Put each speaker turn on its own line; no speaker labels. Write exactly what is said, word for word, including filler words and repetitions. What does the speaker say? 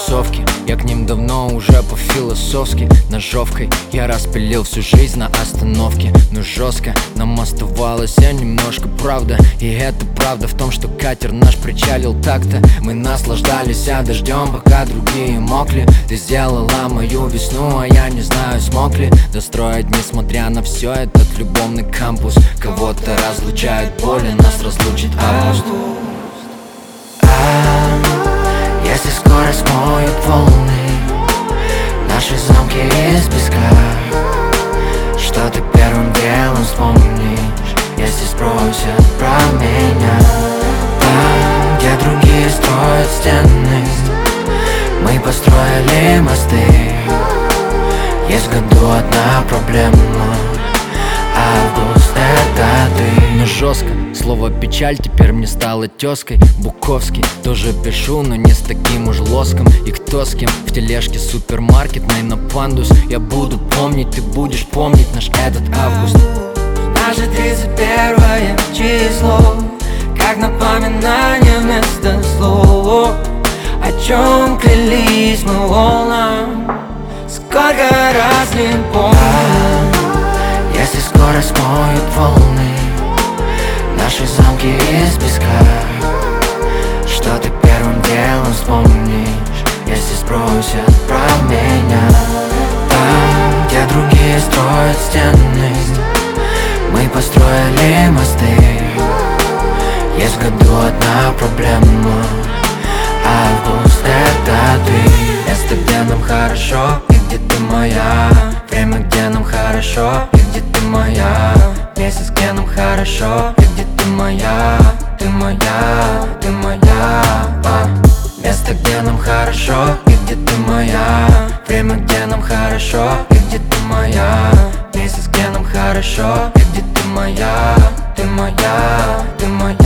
кроссовки. Я к ним давно уже по-философски. Ножовкой я распилил всю жизнь на остановке. Но жестко нам оставалось а немножко правда. И это правда в том, что катер наш причалил так-то. Мы наслаждались а дождем, пока другие мокли. Ты сделала мою весну, а я не знаю, смог ли достроить, несмотря на все, этот любовный кампус. Кого-то разлучает боль, и нас разлучит август.
А если скоро смоют волны наши замки из песка, что ты первым делом вспомнишь, если спросят про меня? Там, где другие строят стены, мы построили мосты. Есть в году одна проблема: август — это ты.
Но жестко, слово печаль теперь мне стало тезкой. Буковский тоже пишу, но не с таким уж лоском. И кто с кем в тележке супермаркетной на пандус. Я буду помнить, ты будешь помнить наш этот август.
Наше тридцать первое число, как напоминание вместо слов. О чем клялись мы волнам, сколько раз не помню. А если скоро смоют волны наши замки из песка, что ты первым делом вспомнишь, если спросят про меня? Там, где другие строят стены, мы построили мосты. Есть в году одна проблема: август — это ты. Место, где нам хорошо, и где ты моя. Время, где нам хорошо, и где ты моя. Месяц, где нам хорошо, и где ты моя. Ты моя, ты моя. а. Место, где нам хорошо, и где ты моя. Время, где нам хорошо, и где ты моя. Месяц, где нам хорошо, и где ты моя. Ты моя, ты моя.